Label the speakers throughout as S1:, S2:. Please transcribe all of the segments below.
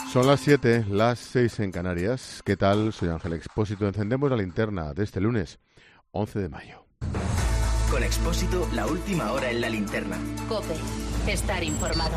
S1: Son las 7, las 6 en Canarias. ¿Qué tal? Soy Ángel Expósito. Encendemos la linterna de este lunes, 11 de mayo.
S2: Con Expósito, la última hora en la linterna.
S3: COPE. Estar informado.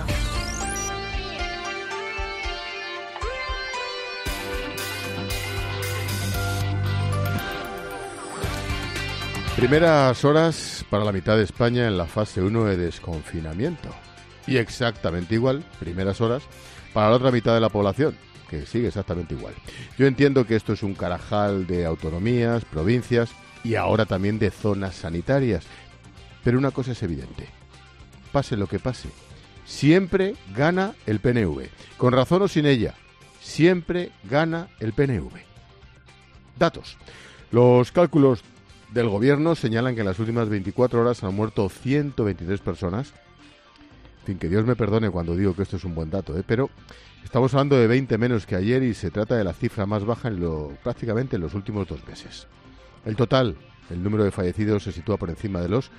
S1: Primeras horas para la mitad de España en la fase 1 de desconfinamiento. Y exactamente igual, primeras horas, para la otra mitad de la población, que sigue exactamente igual. Yo entiendo que esto es un carajal de autonomías, provincias y ahora también de zonas sanitarias. Pero una cosa es evidente. Pase lo que pase, siempre gana el PNV. Con razón o sin ella, siempre gana el PNV. Datos. Los cálculos del gobierno señalan que en las últimas 24 horas han muerto 123 personas. En fin, que Dios me perdone cuando digo que esto es un buen dato, pero estamos hablando de 20 menos que ayer y se trata de la cifra más baja prácticamente en los últimos 2 meses. El total, el número de fallecidos se sitúa por encima de los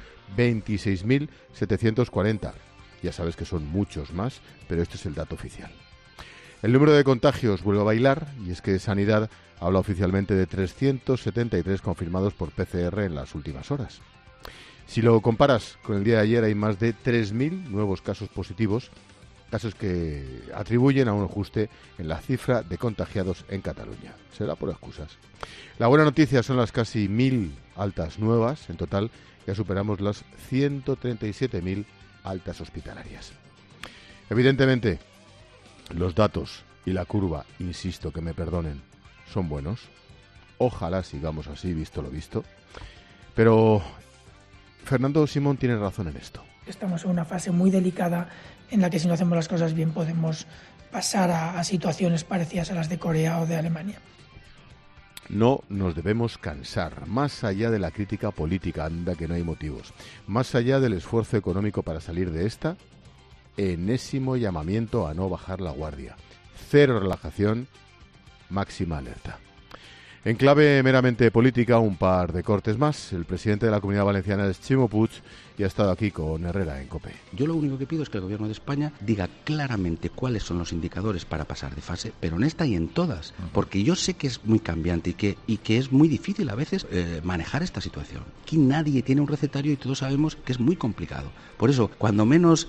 S1: 26.740. Ya sabes que son muchos más, pero este es el dato oficial. El número de contagios vuelve a bailar y es que Sanidad habla oficialmente de 373 confirmados por PCR en las últimas horas. Si lo comparas con el día de ayer, hay más de 3.000 nuevos casos positivos, casos que atribuyen a un ajuste en la cifra de contagiados en Cataluña. Será por excusas. La buena noticia son las casi 1.000 altas nuevas. En total ya superamos las 137.000 altas hospitalarias. Evidentemente, los datos y la curva, insisto, que me perdonen, son buenos. Ojalá sigamos así, visto lo visto. Pero Fernando Simón tiene razón en esto.
S4: Estamos en una fase muy delicada en la que si no hacemos las cosas bien podemos pasar a situaciones parecidas a las de Corea o de Alemania.
S1: No nos debemos cansar, más allá de la crítica política, anda que no hay motivos, más allá del esfuerzo económico para salir de esta, enésimo llamamiento a no bajar la guardia. Cero relajación, máxima alerta. En clave meramente política, un par de cortes más. El presidente de la Comunidad Valenciana es Ximo Puig y ha estado aquí con Herrera en COPE.
S5: Yo lo único que pido es que el Gobierno de España diga claramente cuáles son los indicadores para pasar de fase, pero en esta y en todas, porque yo sé que es muy cambiante y que es muy difícil a veces manejar esta situación. Aquí nadie tiene un recetario y todos sabemos que es muy complicado. Por eso, cuando menos,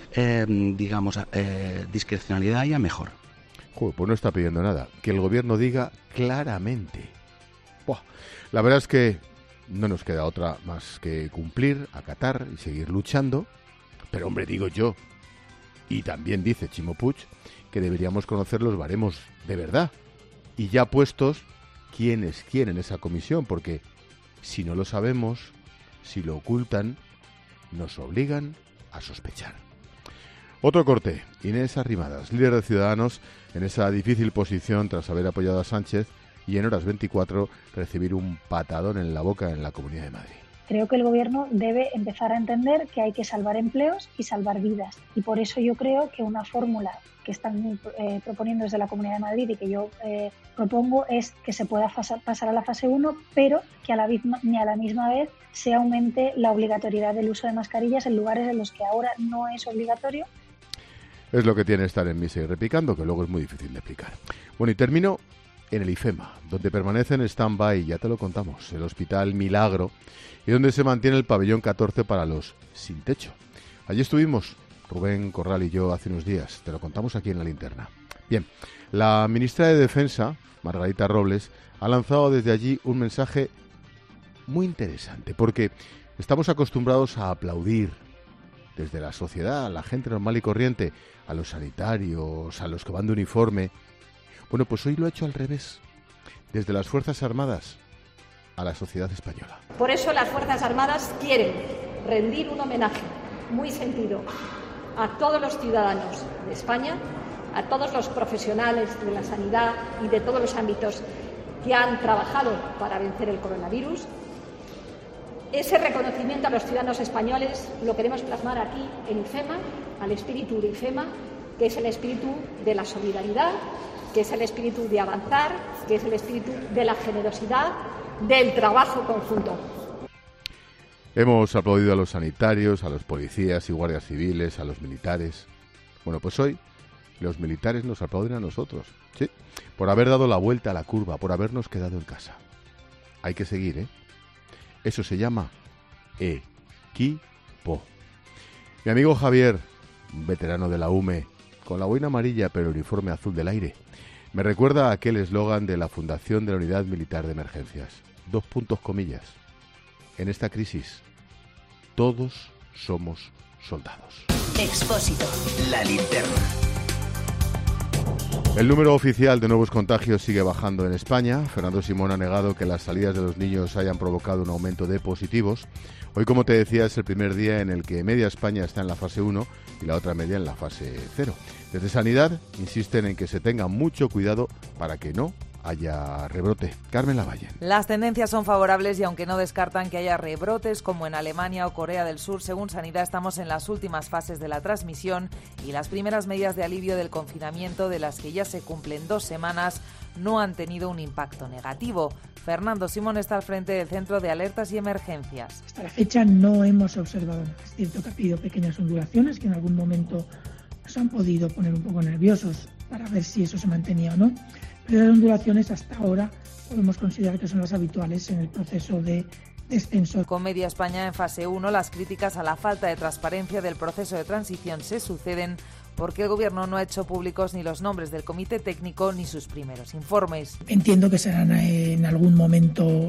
S5: discrecionalidad haya, mejor.
S1: Joder, pues no está pidiendo nada. Que el Gobierno diga claramente. Buah, la verdad es que no nos queda otra más que cumplir, acatar y seguir luchando. Pero hombre, digo yo, y también dice Ximo Puig, que deberíamos conocer los baremos de verdad. Y ya puestos, quiénes quieren esa comisión, porque si no lo sabemos, si lo ocultan, nos obligan a sospechar. Otro corte, Inés Arrimadas, líder de Ciudadanos, en esa difícil posición tras haber apoyado a Sánchez y en horas 24 recibir un patadón en la boca en la Comunidad de Madrid.
S6: Creo que el Gobierno debe empezar a entender que hay que salvar empleos y salvar vidas. Y por eso yo creo que una fórmula que están proponiendo desde la Comunidad de Madrid y que yo propongo es que se pueda pasar a la fase 1, pero que a la misma vez se aumente la obligatoriedad del uso de mascarillas en lugares en los que ahora no es obligatorio.
S1: Es lo que tiene estar en misa y repicando, que luego es muy difícil de explicar. Bueno, y termino en el IFEMA, donde permanece en stand-by, ya te lo contamos, el Hospital Milagro, y donde se mantiene el pabellón 14 para los sin techo. Allí estuvimos, Rubén Corral y yo, hace unos días, te lo contamos aquí en la linterna. Bien, la ministra de Defensa, Margarita Robles, ha lanzado desde allí un mensaje muy interesante, porque estamos acostumbrados a aplaudir desde la sociedad, a la gente normal y corriente, a los sanitarios, a los que van de uniforme. Bueno, pues hoy lo ha hecho al revés, desde las Fuerzas Armadas a la sociedad española.
S7: Por eso las Fuerzas Armadas quieren rendir un homenaje muy sentido a todos los ciudadanos de España, a todos los profesionales de la sanidad y de todos los ámbitos que han trabajado para vencer el coronavirus. Ese reconocimiento a los ciudadanos españoles lo queremos plasmar aquí en IFEMA, al espíritu de IFEMA, que es el espíritu de la solidaridad, que es el espíritu de avanzar, que es el espíritu de la generosidad, del trabajo conjunto.
S1: Hemos aplaudido a los sanitarios, a los policías y guardias civiles, a los militares. Bueno, pues hoy Los militares nos aplauden a nosotros, sí, por haber dado la vuelta a la curva, por habernos quedado en casa. Hay que seguir, ¿eh? Eso se llama equipo. Mi amigo Javier, un veterano de la UME, con la boina amarilla pero el uniforme azul del aire, me recuerda a aquel eslogan de la Fundación de la Unidad Militar de Emergencias. 2 puntos comillas. En esta crisis, todos somos soldados.
S2: Expósito. La linterna.
S1: El número oficial de nuevos contagios sigue bajando en España. Fernando Simón ha negado que las salidas de los niños hayan provocado un aumento de positivos. Hoy, como te decía, es el primer día en el que media España está en la fase 1 y la otra media en la fase 0. Desde Sanidad insisten en que se tenga mucho cuidado para que no haya rebrote. Carmen Lavalle.
S8: Las tendencias son favorables y aunque no descartan que haya rebrotes como en Alemania o Corea del Sur, según Sanidad estamos en las últimas fases de la transmisión y las primeras medidas de alivio del confinamiento, de las que ya se cumplen 2 semanas, no han tenido un impacto negativo. Fernando Simón está al frente del Centro de Alertas y Emergencias.
S4: Hasta la fecha no hemos observado nada. Es cierto que ha habido pequeñas ondulaciones que en algún momento nos han podido poner un poco nerviosos para ver si eso se mantenía o no. Pero las ondulaciones hasta ahora podemos considerar que son las habituales en el proceso de descenso.
S8: Con media España en fase 1, las críticas a la falta de transparencia del proceso de transición se suceden porque el Gobierno no ha hecho públicos ni los nombres del comité técnico ni sus primeros informes.
S4: Entiendo que serán en algún momento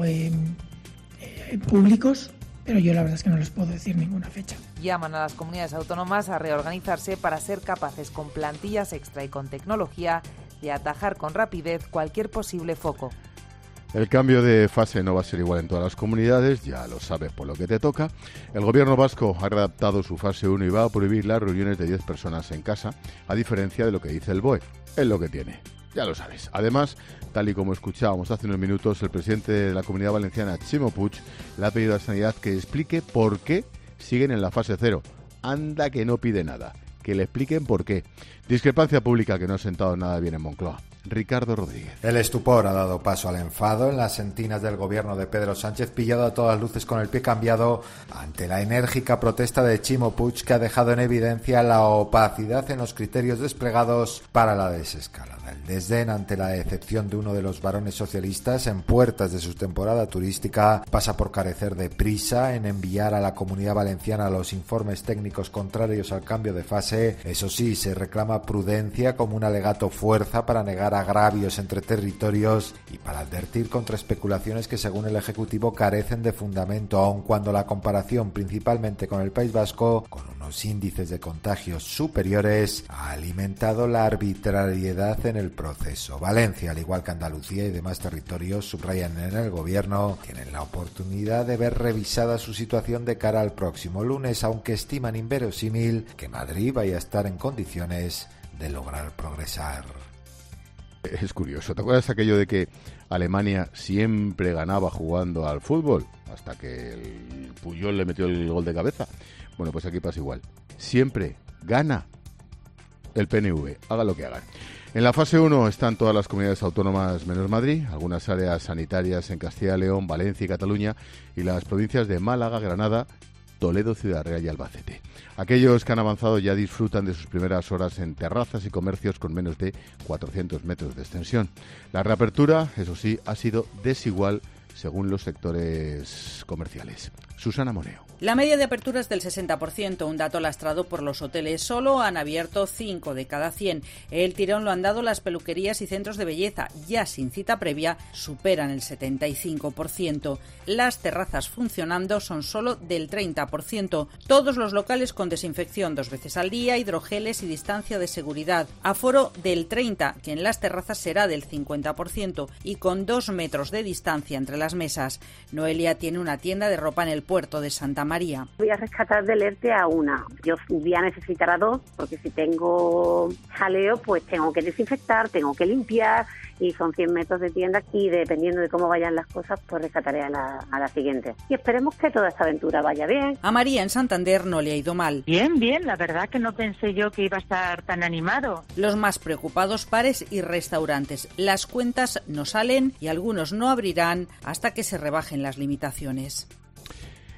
S4: públicos, pero yo la verdad es que no les puedo decir ninguna fecha.
S8: Llaman a las comunidades autónomas a reorganizarse para ser capaces, con plantillas extra y con tecnología, de atajar con rapidez cualquier posible foco.
S1: El cambio de fase no va a ser igual en todas las comunidades, ya lo sabes por lo que te toca. El gobierno vasco ha readaptado su fase 1 y va a prohibir las reuniones de 10 personas en casa, a diferencia de lo que dice el BOE. Es lo que tiene, ya lo sabes. Además, tal y como escuchábamos hace unos minutos, el presidente de la Comunidad Valenciana, Ximo Puig, le ha pedido a Sanidad que explique por qué siguen en la fase 0. Anda que no pide nada, que le expliquen por qué. Discrepancia pública que no ha sentado nada bien en Moncloa. Ricardo Rodríguez.
S9: El estupor ha dado paso al enfado en las entinas del gobierno de Pedro Sánchez, pillado a todas luces con el pie cambiado ante la enérgica protesta de Ximo Puig, que ha dejado en evidencia la opacidad en los criterios desplegados para la desescalada. El desdén ante la decepción de uno de los varones socialistas en puertas de su temporada turística pasa por carecer de prisa en enviar a la Comunidad Valenciana los informes técnicos contrarios al cambio de fase. Eso sí, se reclama prudencia como un alegato fuerza para negar agravios entre territorios y para advertir contra especulaciones que, según el Ejecutivo, carecen de fundamento, aun cuando la comparación, principalmente con el País Vasco, con unos índices de contagios superiores, ha alimentado la arbitrariedad en el proceso. Valencia, al igual que Andalucía y demás territorios, subrayan en el gobierno, tienen la oportunidad de ver revisada su situación de cara al próximo lunes, aunque estiman inverosímil que Madrid vaya a estar en condiciones de lograr progresar.
S1: Es curioso, ¿te acuerdas aquello de que Alemania siempre ganaba jugando al fútbol? Hasta que el Puyol le metió el gol de cabeza. Bueno, pues aquí pasa igual. Siempre gana el PNV, haga lo que hagan. En la fase 1 están todas las comunidades autónomas menos Madrid, algunas áreas sanitarias en Castilla y León, Valencia y Cataluña, y las provincias de Málaga, Granada, Toledo, Ciudad Real y Albacete. Aquellos que han avanzado ya disfrutan de sus primeras horas en terrazas y comercios con menos de 400 metros de extensión. La reapertura, eso sí, ha sido desigual según los sectores comerciales. Susana Moneo.
S10: La media de apertura es del 60%, un dato lastrado por los hoteles. Solo han abierto 5 de cada 100. El tirón lo han dado las peluquerías y centros de belleza. Ya sin cita previa, superan el 75%. Las terrazas funcionando son solo del 30%. Todos los locales con desinfección 2 veces al día, hidrogeles y distancia de seguridad. Aforo del 30%, que en las terrazas será del 50%, y con 2 metros de distancia entre las mesas. Noelia tiene una tienda de ropa en el puerto de Santa María.
S11: Voy a rescatar del ERTE a una. Yo voy a necesitar a 2, porque si tengo jaleo, pues tengo que desinfectar, tengo que limpiar, y son 100 metros de tienda, y dependiendo de cómo vayan las cosas, pues rescataré a la siguiente. Y esperemos que toda esta aventura vaya bien.
S10: A María en Santander no le ha ido mal.
S12: Bien, la verdad que no pensé yo que iba a estar tan animado.
S10: Los más preocupados, bares y restaurantes. Las cuentas no salen y algunos no abrirán hasta que se rebajen las limitaciones.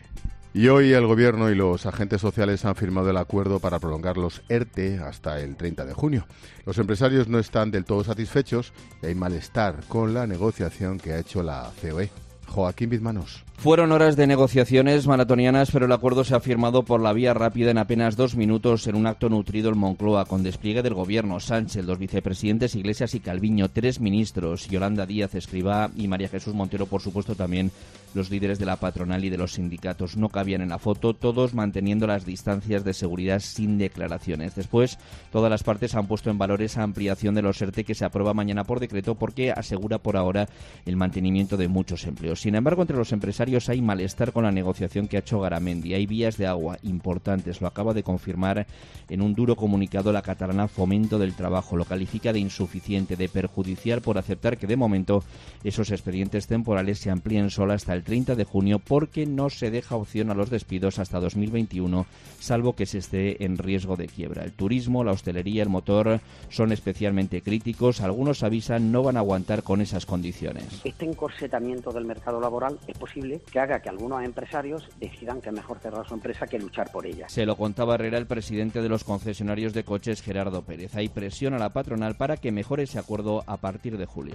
S1: Y hoy el Gobierno y los agentes sociales han firmado el acuerdo para prolongar los ERTE hasta el 30 de junio. Los empresarios no están del todo satisfechos y hay malestar con la negociación que ha hecho la COE. Joaquín Bizmanos.
S13: Fueron horas de negociaciones maratonianas, pero el acuerdo se ha firmado por la vía rápida en apenas 2 minutos en un acto nutrido en Moncloa, con despliegue del Gobierno, Sánchez, los vicepresidentes Iglesias y Calviño, 3 ministros, Yolanda Díaz Escrivá y María Jesús Montero, por supuesto también los líderes de la patronal y de los sindicatos. No cabían en la foto, todos manteniendo las distancias de seguridad sin declaraciones. Después, todas las partes han puesto en valor esa ampliación de los ERTE que se aprueba mañana por decreto porque asegura por ahora el mantenimiento de muchos empleos. Sin embargo, entre los empresarios hay malestar con la negociación que ha hecho Garamendi. Hay vías de agua importantes, lo acaba de confirmar en un duro comunicado la catalana Fomento del Trabajo. Lo califica de insuficiente, de perjudicial por aceptar que de momento esos expedientes temporales se amplíen solo hasta el 30 de junio porque no se deja opción a los despidos hasta 2021, salvo que se esté en riesgo de quiebra. El turismo, la hostelería, el motor son especialmente críticos. Algunos avisan no van a aguantar con esas condiciones.
S14: Este encorsetamiento del mercado laboral es posible que haga que algunos empresarios decidan que es mejor cerrar su empresa que luchar por ella.
S13: Se lo contaba Herrera, el presidente de los concesionarios de coches, Gerardo Pérez. Hay presión a la patronal para que mejore ese acuerdo a partir de julio.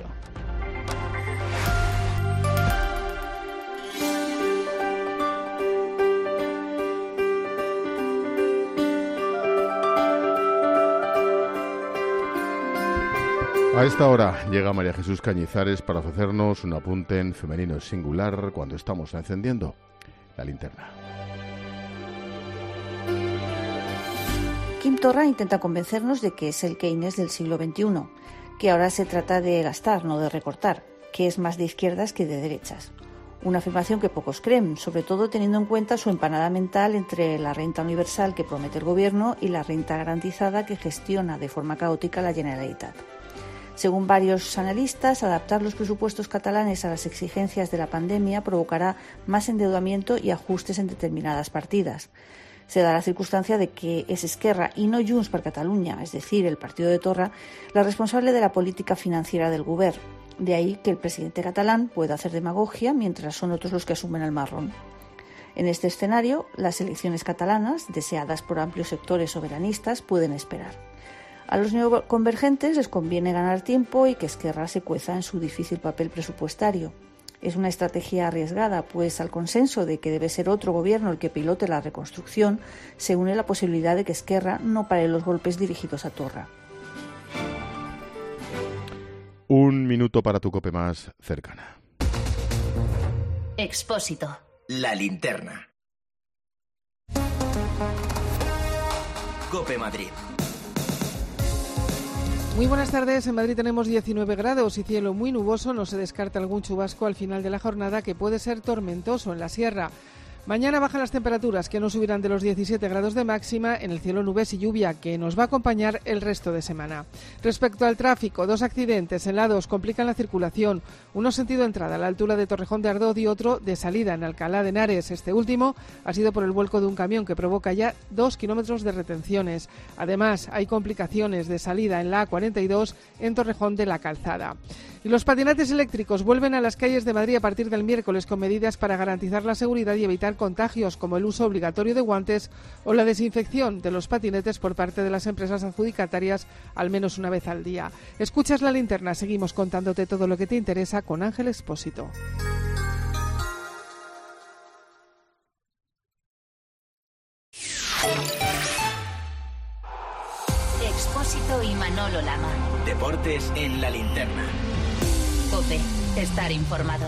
S1: A esta hora llega María Jesús Cañizares para ofrecernos un apunte en femenino singular cuando estamos encendiendo la linterna.
S15: Quim Torra intenta convencernos de que es el Keynes del siglo XXI, que ahora se trata de gastar, no de recortar, que es más de izquierdas que de derechas. Una afirmación que pocos creen, sobre todo teniendo en cuenta su empanada mental entre la renta universal que promete el Gobierno y la renta garantizada que gestiona de forma caótica la Generalitat. Según varios analistas, adaptar los presupuestos catalanes a las exigencias de la pandemia provocará más endeudamiento y ajustes en determinadas partidas. Se da la circunstancia de que es Esquerra y no Junts per Catalunya, es decir, el partido de Torra, la responsable de la política financiera del Govern. De ahí que el presidente catalán pueda hacer demagogia mientras son otros los que asumen el marrón. En este escenario, las elecciones catalanas, deseadas por amplios sectores soberanistas, pueden esperar. A los neoconvergentes les conviene ganar tiempo y que Esquerra se cueza en su difícil papel presupuestario. Es una estrategia arriesgada, pues al consenso de que debe ser otro gobierno el que pilote la reconstrucción, se une la posibilidad de que Esquerra no pare los golpes dirigidos a Torra.
S1: 1 minuto para tu COPE más cercana.
S3: Expósito.
S2: La linterna. COPE Madrid.
S16: Muy buenas tardes. En Madrid tenemos 19 grados y cielo muy nuboso. No se descarta algún chubasco al final de la jornada que puede ser tormentoso en la sierra. Mañana bajan las temperaturas, que no subirán de los 17 grados de máxima. En el cielo nubes y lluvia, que nos va a acompañar el resto de semana. Respecto al tráfico, 2 accidentes en la A2 complican la circulación. Uno sentido entrada a la altura de Torrejón de Ardoz y otro de salida en Alcalá de Henares. Este último ha sido por el vuelco de un camión que provoca ya 2 kilómetros de retenciones. Además, hay complicaciones de salida en la A42 en Torrejón de la Calzada. Y los patinetes eléctricos vuelven a las calles de Madrid a partir del miércoles con medidas para garantizar la seguridad y evitar contagios, como el uso obligatorio de guantes o la desinfección de los patinetes por parte de las empresas adjudicatarias al menos una vez al día. Escuchas la linterna, seguimos contándote todo lo que te interesa con Ángel Expósito.
S3: Expósito y Manolo Lama.
S2: Deportes en la linterna.
S3: COPE. Estar informado.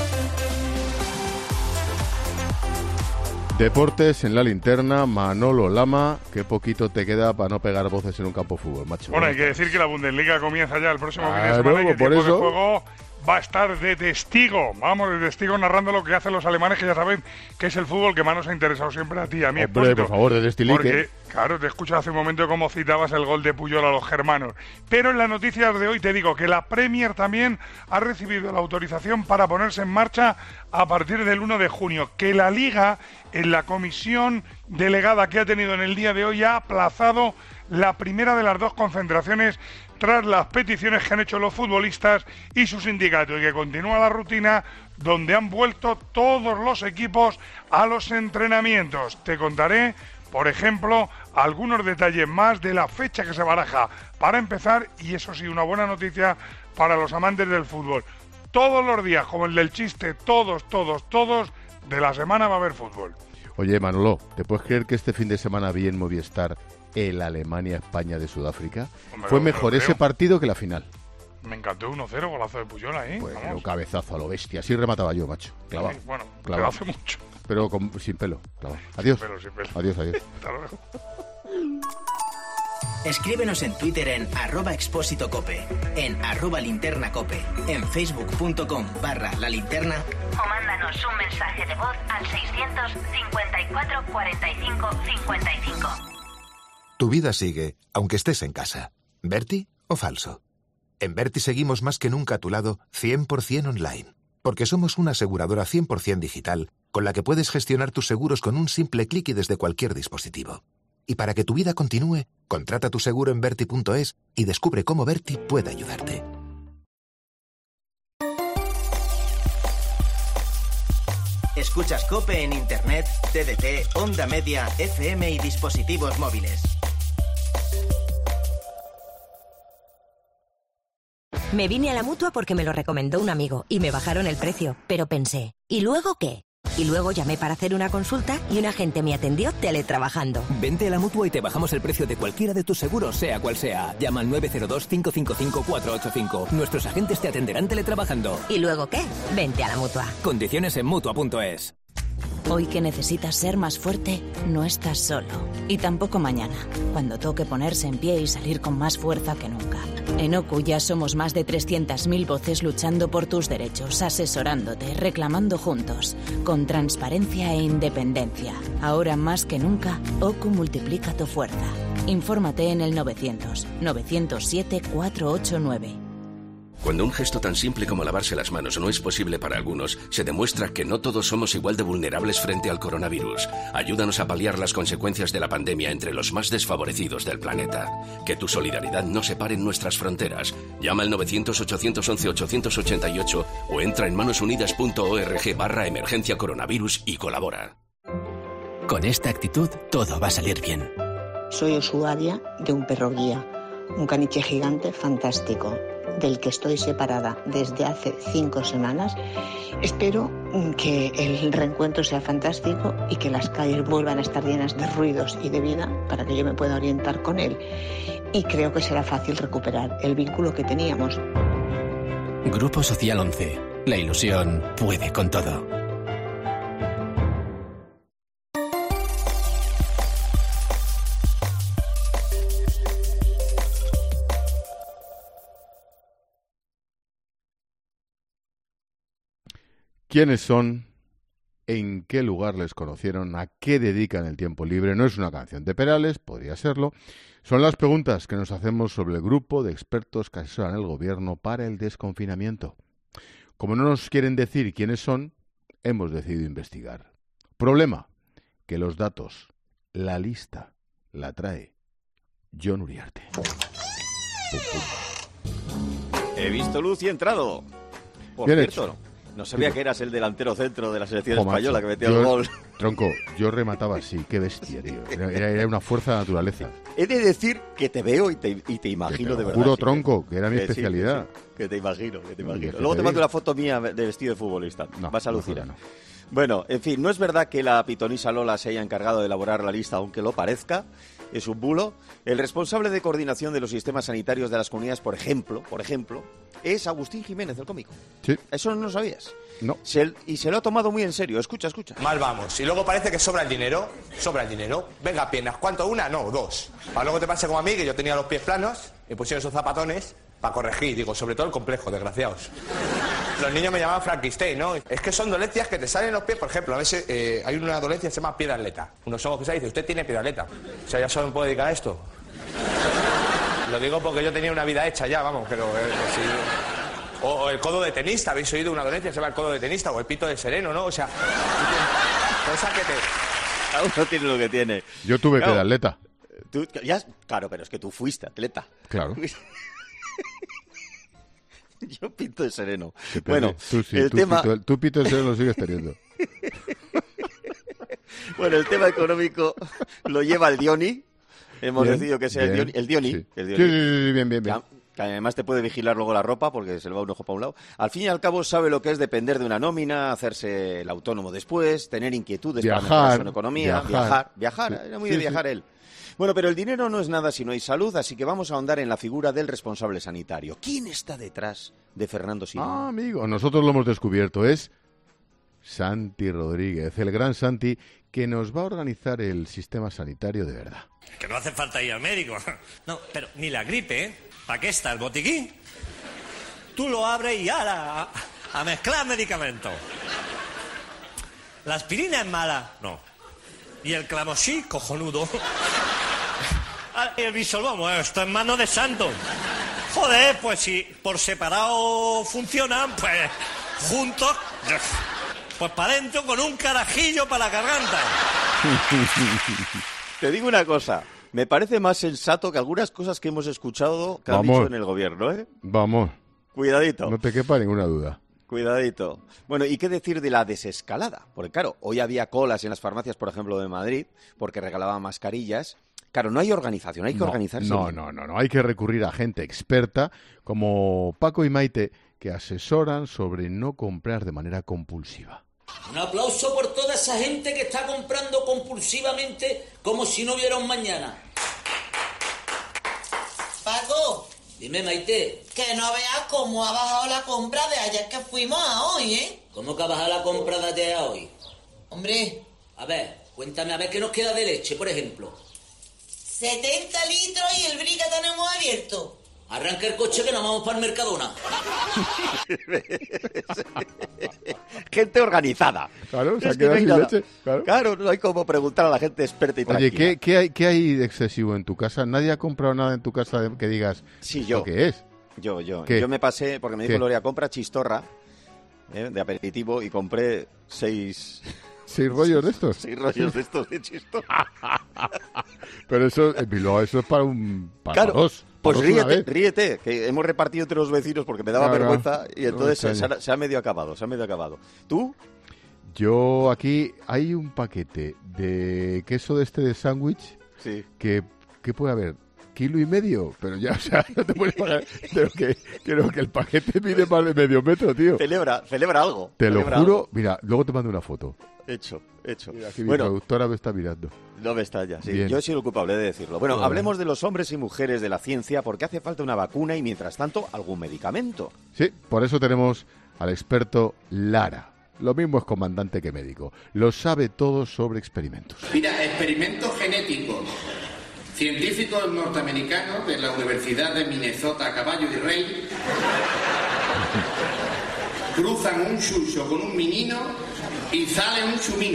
S1: Deportes en la linterna, Manolo Lama. Qué poquito te queda para no pegar voces en un campo de fútbol, macho.
S17: Bueno, hay que decir que la Bundesliga comienza ya el próximo fin de semana y que
S1: por
S17: Tiempo
S1: eso
S17: de Juego va a estar de testigo. Vamos, de testigo narrando lo que hacen los alemanes, que ya saben que es el fútbol que más nos ha interesado siempre a ti, a mí.
S1: Hombre, por favor, de testilique.
S17: Porque, Claro, te escucho hace un momento cómo citabas el gol de Puyol a los germanos. Pero en las noticias de hoy te digo que la Premier también ha recibido la autorización para ponerse en marcha a partir del 1 de junio. Que la Liga, en la comisión delegada que ha tenido en el día de hoy, ha aplazado la primera de las dos concentraciones tras las peticiones que han hecho los futbolistas y sus sindicatos, y que continúa la rutina donde han vuelto todos los equipos a los entrenamientos. Te contaré, por ejemplo, algunos detalles más de la fecha que se baraja para empezar, y eso sí, una buena noticia para los amantes del fútbol. Todos los días, como el del chiste, todos de la semana va a haber fútbol.
S1: Oye, Manolo, ¿te puedes creer que este fin de semana vi en Movistar el Alemania-España de Sudáfrica?
S17: Hombre,
S1: fue mejor ese partido que la final.
S17: Me encantó 1-0, golazo de Puyol ahí.
S1: Pues un cabezazo a lo bestia. Así remataba yo, macho. Clavado.
S17: Sí, bueno,
S1: clavado.
S17: pero hace mucho.
S1: Pero sin pelo. Clavado. Adiós.
S17: Sin pelo.
S1: Adiós.
S17: Hasta luego.
S2: Escríbenos en Twitter en @expósitocope, en @linternacope, en facebook.com/lalinterna
S3: o mándanos un mensaje de voz al 654 45 55.
S18: Tu vida sigue, aunque estés en casa. ¿Verti o falso? En Verti seguimos más que nunca a tu lado, 100% online. Porque somos una aseguradora 100% digital, con la que puedes gestionar tus seguros con un simple clic y desde cualquier dispositivo. Y para que tu vida continúe, contrata tu seguro en Verti.es y descubre cómo Verti puede ayudarte.
S2: Escuchas COPE en Internet, TDT, Onda Media, FM y dispositivos móviles.
S19: Me vine a la Mutua porque me lo recomendó un amigo y me bajaron el precio, pero pensé, ¿y luego qué? Y luego llamé para hacer una consulta y un agente me atendió teletrabajando.
S20: Vente a la Mutua y te bajamos el precio de cualquiera de tus seguros, sea cual sea. Llama al 902-555-485. Nuestros agentes te atenderán teletrabajando.
S19: ¿Y luego qué? Vente a la Mutua.
S20: Condiciones en Mutua.es.
S21: Hoy que necesitas ser más fuerte, no estás solo. Y tampoco mañana, cuando toque ponerse en pie y salir con más fuerza que nunca. En OCU ya somos más de 300.000 voces luchando por tus derechos, asesorándote, reclamando juntos, con transparencia e independencia. Ahora más que nunca, OCU multiplica tu fuerza. Infórmate en el 900-907-489.
S22: Cuando un gesto tan simple como lavarse las manos no es posible para algunos, se demuestra que no todos somos igual de vulnerables frente al coronavirus. Ayúdanos a paliar las consecuencias de la pandemia entre los más desfavorecidos del planeta. Que tu solidaridad no separe nuestras fronteras. Llama al 900-811-888 o entra en manosunidas.org/emergencia coronavirus y colabora.
S20: Con esta actitud, todo va a salir bien.
S23: Soy usuaria de un perro guía, un caniche gigante fantástico, del que estoy separada desde hace 5 semanas. Espero que el reencuentro sea fantástico y que las calles vuelvan a estar llenas de ruidos y de vida para que yo me pueda orientar con él. Y creo que será fácil recuperar el vínculo que teníamos.
S20: Grupo Social 11. La ilusión puede con todo.
S1: ¿Quiénes son? ¿En qué lugar les conocieron? ¿A qué dedican el tiempo libre? No es una canción de Perales, podría serlo. Son las preguntas que nos hacemos sobre el grupo de expertos que asesoran el gobierno para el desconfinamiento. Como no nos quieren decir quiénes son, hemos decidido investigar. Problema, que los datos, la lista, la trae Jon Uriarte.
S24: He visto luz y he entrado. Por
S1: Bien
S24: cierto,
S1: hecho.
S24: no sabía que eras el delantero centro de la selección
S1: Macho,
S24: española que metía el gol.
S1: Tronco, yo remataba así, qué bestia, tío. Era una fuerza de naturaleza.
S24: He de decir que te veo y te imagino de verdad.
S1: Juro,
S24: sí,
S1: tronco, que era mi
S24: sí,
S1: especialidad.
S24: que te imagino.
S1: que
S24: Luego te
S1: te
S24: mando
S1: digo.
S24: una foto mía de vestido de futbolista. Vas a alucinar.
S1: No.
S24: Bueno, en fin, no es verdad que la pitonisa Lola se haya encargado de elaborar la lista, aunque lo parezca. Es un bulo. El responsable de coordinación de los sistemas sanitarios de las comunidades, por ejemplo, es Agustín Jiménez, el cómico.
S1: Sí.
S24: ¿Eso no lo sabías?
S1: No.
S24: Y se lo ha tomado muy en serio. Escucha.
S25: Mal vamos. Y luego parece que sobra el dinero. Venga, piernas. ¿Cuánto? ¿Una? No, 2. Para luego te pase como a mí, que yo tenía los pies planos, me pusieron esos zapatones para corregir. Digo, sobre todo el complejo, desgraciados. Los niños me llamaban Frankenstein, ¿no? Es que son dolencias que te salen en los pies. Por ejemplo, a veces hay una dolencia que se llama piedra atleta. Unos ojos que se dice, usted tiene piedra atleta. O sea, ¿ya solo me puedo dedicar a esto? Lo digo porque yo tenía una vida hecha ya, vamos, pero sí. O el codo de tenista, ¿habéis oído una dolencia que se llama el codo de tenista? O el pito de sereno, ¿no? O sea, cosa que te...
S24: Cada uno tiene lo que tiene.
S1: Yo tuve piedra atleta.
S24: Claro, pero es que tú fuiste atleta.
S1: Claro.
S24: Yo pito de sereno.
S1: Bueno, tú pito de sereno lo sigues teniendo.
S24: Bueno, el tema económico lo lleva el Dioni. Hemos decidido que sea
S1: bien,
S24: el Dioni.
S1: Sí.
S24: El Dioni.
S1: Sí, bien.
S24: Que además te puede vigilar luego la ropa porque se le va un ojo para un lado. Al fin y al cabo sabe lo que es depender de una nómina, hacerse el autónomo después, tener inquietudes para mejorar su economía, viajar.
S1: Sí.
S24: Era muy de viajar él. Bueno, pero el dinero no es nada si no hay salud, así que vamos a ahondar en la figura del responsable sanitario. ¿Quién está detrás de Fernando Simón?
S1: Ah, amigo, nosotros lo hemos descubierto. Es Santi Rodríguez, el gran Santi, que nos va a organizar el sistema sanitario de verdad.
S4: Que no hace falta ir al médico. No, pero ni la gripe, ¿eh? ¿Para qué está el botiquín? Tú lo abres y ¡ala! A mezclar medicamentos. ¿La aspirina es mala? No. ¿Y el Clamoxí? Cojonudo. El Bisolvamo, esto es mano de santo. Joder, pues si por separado funcionan, pues juntos, pues para adentro con un carajillo para la garganta.
S24: Te digo una cosa. Me parece más sensato que algunas cosas que hemos escuchado que han dicho en el gobierno, ¿eh?
S1: Vamos.
S24: Cuidadito.
S1: No te quepa ninguna duda.
S24: Cuidadito. Bueno, ¿y qué decir de la desescalada? Porque claro, hoy había colas en las farmacias, por ejemplo, de Madrid, porque regalaban mascarillas. Claro, no hay organización, hay que organizarse.
S1: No, hay que recurrir a gente experta como Paco y Maite, que asesoran sobre no comprar de manera compulsiva.
S5: Un aplauso por toda esa gente que está comprando compulsivamente como si no hubiera un mañana.
S6: Paco.
S5: Dime, Maite.
S6: Que no veas cómo ha bajado la compra de ayer que fuimos a hoy, ¿eh?
S5: ¿Cómo que ha bajado la compra de ayer a hoy?
S6: Hombre.
S5: A ver, cuéntame, a ver qué nos queda de leche, por ejemplo.
S6: 70 litros y el brica tenemos abierto.
S5: Arranca el coche que nos vamos para el Mercadona.
S24: Gente organizada.
S1: Claro, se ha quedado sin leche.
S24: Claro, no hay como preguntar a la gente experta y tranquila.
S1: Oye, ¿qué hay de excesivo en tu casa? ¿Nadie ha comprado nada en tu casa que digas
S24: yo.
S1: ¿Qué es?
S24: Yo.
S1: ¿Qué?
S24: Yo me pasé, porque me dijo Gloria, compra chistorra de aperitivo y compré 6
S1: rollos de estos.
S24: 6 rollos de estos de chistorra.
S1: Pero eso, en Bilbao, eso es para dos.
S24: Pues ríete, que hemos repartido entre los vecinos porque me daba vergüenza y entonces se ha medio acabado. ¿Tú?
S1: Yo aquí hay un paquete de queso de sándwich que puede haber 1,5 kilos, pero ya, o sea, no te puedes pagar. Creo que el paquete mide más de medio metro, tío.
S24: Celebra algo.
S1: Te lo juro, algo. Mira, luego te mando una foto.
S24: Hecho.
S1: Mira, aquí mi productora me está mirando.
S24: No me está ya, sí. Yo he sido el culpable de decirlo. Bueno, hablemos de los hombres y mujeres de la ciencia porque hace falta una vacuna y, mientras tanto, algún medicamento.
S1: Sí, por eso tenemos al experto Lara. Lo mismo es comandante que médico. Lo sabe todo sobre experimentos.
S7: Mira, experimentos genéticos. Científicos norteamericanos de la Universidad de Minnesota, Caballo y Rey, cruzan un chucho con un menino y sale un chumino.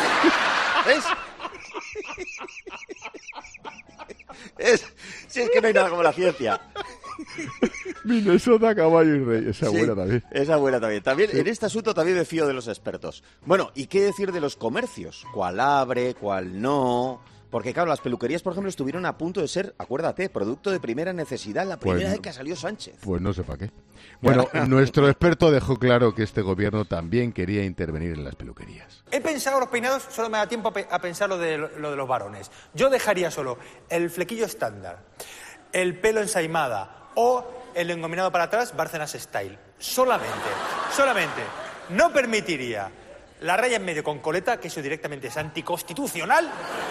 S24: Si es que no hay nada como la ciencia.
S1: Minnesota, Caballo y Rey. Esa buena también.
S24: Esa buena también. También en este asunto también me fío de los expertos. Bueno, ¿y qué decir de los comercios? ¿Cuál abre, cuál no? Porque, claro, las peluquerías, por ejemplo, estuvieron a punto de ser, acuérdate, producto de primera necesidad la primera vez que salió Sánchez.
S1: Pues no sé para qué. Bueno, nuestro experto dejó claro que este gobierno también quería intervenir en las peluquerías.
S8: He pensado los peinados, solo me da tiempo a pensar lo de los varones. Yo dejaría solo el flequillo estándar, el pelo ensaimada o el engominado para atrás, Bárcenas Style. Solamente. No permitiría la raya en medio con coleta, que eso directamente es anticonstitucional.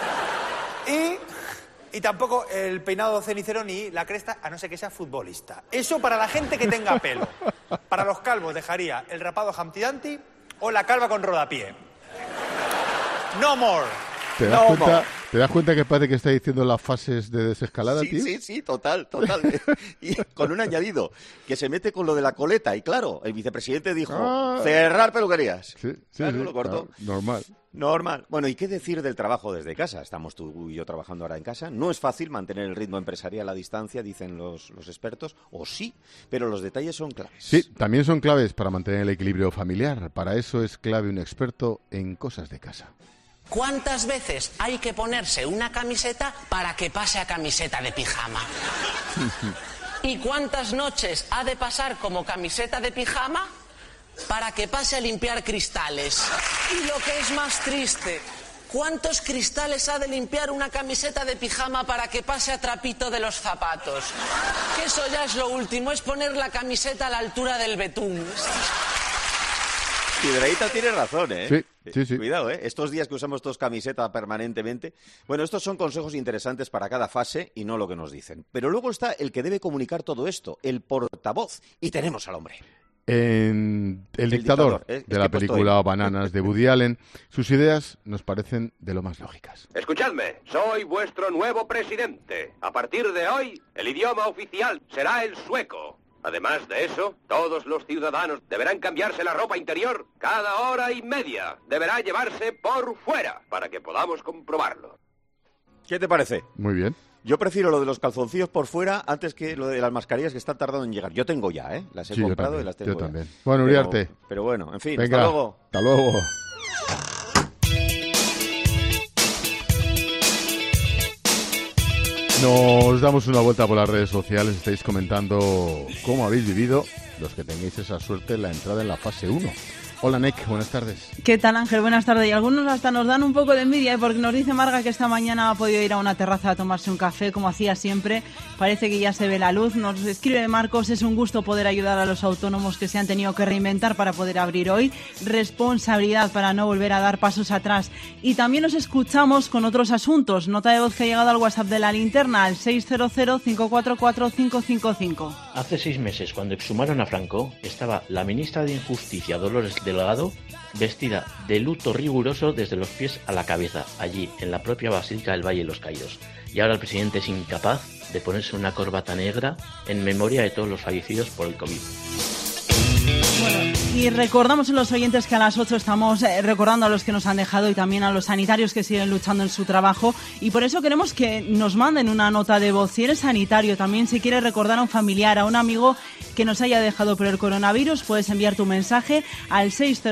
S8: Y tampoco el peinado cenicero ni la cresta, a no ser que sea futbolista. Eso para la gente que tenga pelo. Para los calvos dejaría el rapado Humpty Dumpty o la calva con rodapié. No more.
S1: ¿Te ¿Te das cuenta que parece que está diciendo las fases de desescalada, tío?
S24: Sí, total. Y con un añadido, que se mete con lo de la coleta. Y claro, el vicepresidente dijo, cerrar peluquerías.
S1: Sí,
S24: claro, lo cortó.
S1: Normal.
S24: Bueno, ¿y qué decir del trabajo desde casa? Estamos tú y yo trabajando ahora en casa. No es fácil mantener el ritmo empresarial a distancia, dicen los expertos. O sí, pero los detalles son claves.
S1: Sí, también son claves para mantener el equilibrio familiar. Para eso es clave un experto en cosas de casa.
S9: ¿Cuántas veces hay que ponerse una camiseta para que pase a camiseta de pijama? ¿Y cuántas noches ha de pasar como camiseta de pijama para que pase a limpiar cristales? Y lo que es más triste, ¿cuántos cristales ha de limpiar una camiseta de pijama para que pase a trapito de los zapatos? Que eso ya es lo último, es poner la camiseta a la altura del betún.
S24: Piedrahita tiene razón, ¿eh?
S1: Sí.
S24: Cuidado, ¿eh? Estos días que usamos todos camiseta permanentemente. Bueno, estos son consejos interesantes para cada fase y no lo que nos dicen. Pero luego está el que debe comunicar todo esto, el portavoz. Y tenemos al hombre.
S1: En El dictador de la película Bananas de Woody Allen, sus ideas nos parecen de lo más lógicas.
S10: Escuchadme, soy vuestro nuevo presidente. A partir de hoy, el idioma oficial será el sueco. Además de eso, todos los ciudadanos deberán cambiarse la ropa interior cada hora y media. Deberá llevarse por fuera para que podamos comprobarlo.
S24: ¿Qué te parece?
S1: Muy bien.
S24: Yo prefiero lo de los calzoncillos por fuera antes que lo de las mascarillas que están tardando en llegar. Yo tengo ya, ¿eh? Las he comprado y las tengo
S1: yo también. Bueno, Uriarte.
S24: Pero bueno, en fin,
S1: venga,
S24: hasta luego.
S1: Hasta luego. Nos damos una vuelta por las redes sociales, estáis comentando cómo habéis vivido, los que tengáis esa suerte, la entrada en la fase 1. Hola, Nek, buenas tardes.
S11: ¿Qué tal, Ángel? Buenas tardes. Y algunos hasta nos dan un poco de envidia, porque nos dice Marga que esta mañana ha podido ir a una terraza a tomarse un café, como hacía siempre. Parece que ya se ve la luz. Nos escribe Marcos, es un gusto poder ayudar a los autónomos que se han tenido que reinventar para poder abrir hoy. Responsabilidad para no volver a dar pasos atrás. Y también nos escuchamos con otros asuntos. Nota de voz que ha llegado al WhatsApp de la linterna, al 600-544-555.
S12: Hace 6 meses, cuando exhumaron a Franco, estaba la ministra de Injusticia, Dolores Delgado, vestida de luto riguroso desde los pies a la cabeza, allí, en la propia Basílica del Valle de los Caídos. Y ahora el presidente es incapaz de ponerse una corbata negra en memoria de todos los fallecidos por el COVID.
S11: Bueno, y recordamos a los oyentes que a las 8 estamos recordando a los que nos han dejado y también a los sanitarios que siguen luchando en su trabajo, y por eso queremos que nos manden una nota de voz. Si eres sanitario, también si quieres recordar a un familiar, a un amigo que nos haya dejado por el coronavirus, puedes enviar tu mensaje al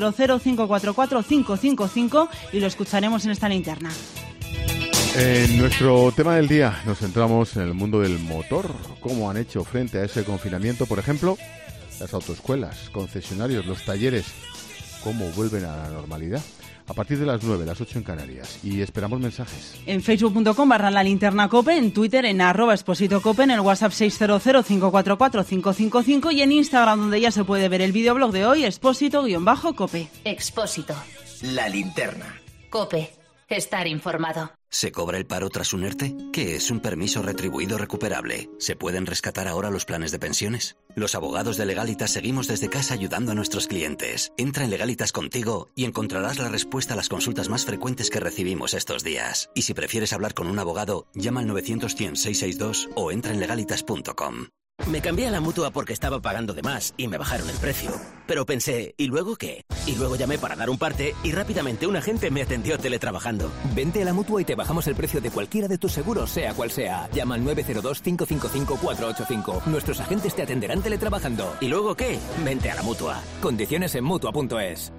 S11: 600-544-555 y lo escucharemos en esta linterna.
S1: En nuestro tema del día nos centramos en el mundo del motor. ¿Cómo han hecho frente a ese confinamiento, por ejemplo? Las autoescuelas, concesionarios, los talleres, ¿cómo vuelven a la normalidad? A partir de las 9, las 8 en Canarias. Y esperamos mensajes.
S11: En facebook.com/lalinternacope, en Twitter en @expositocope, en el WhatsApp 600-544-555 y en Instagram, donde ya se puede ver el videoblog de hoy, expósito-cope.
S3: Expósito.
S2: La linterna.
S3: Cope. Estar informado.
S14: ¿Se cobra el paro tras un ERTE? ¿Qué es un permiso retribuido recuperable? ¿Se pueden rescatar ahora los planes de pensiones? Los abogados de Legalitas seguimos desde casa ayudando a nuestros clientes. Entra en Legalitas Contigo y encontrarás la respuesta a las consultas más frecuentes que recibimos estos días. Y si prefieres hablar con un abogado, llama al 900-100-662 o entra en legalitas.com.
S26: Me cambié a la Mutua porque estaba pagando de más y me bajaron el precio. Pero pensé, ¿y luego qué? Y luego llamé para dar un parte y rápidamente un agente me atendió teletrabajando.
S27: Vente a la Mutua y te bajamos el precio de cualquiera de tus seguros, sea cual sea. Llama al 902-555-485. Nuestros agentes te atenderán teletrabajando.
S26: ¿Y luego qué? Vente a la Mutua.
S27: Condiciones en Mutua.es.